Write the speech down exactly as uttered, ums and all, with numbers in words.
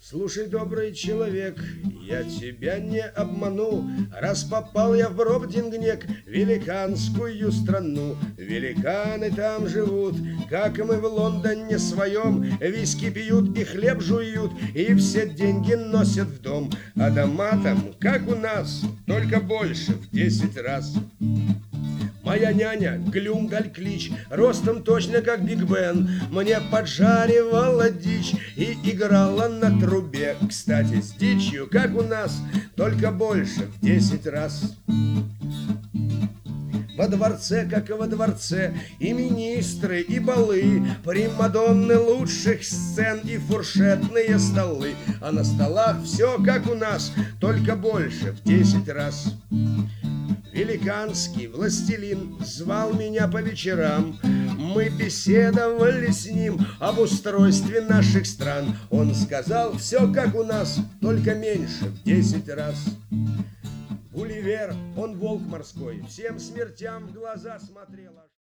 Слушай, добрый человек, я тебя не обману, раз попал я в Бробдингнек, великанскую страну. Великаны там живут, как и мы в Лондоне своем, виски пьют и хлеб жуют, и все деньги носят в дом. А дома там, как у нас, только больше в десять раз. Моя няня, Глюмдальклич, ростом точно как Биг Бен, мне поджаривала дичь и играла на трубе. Кстати, с дичью, как у нас, только больше в десять раз. Во дворце, как и во дворце, и министры, и балы, примадонны лучших сцен и фуршетные столы. А на столах все, как у нас, только больше в десять раз. Великанский властелин звал меня по вечерам. Мы беседовали с ним об устройстве наших стран. Он сказал, все как у нас, только меньше в десять раз. Гулливер, он волк морской, всем смертям в глаза смотрел.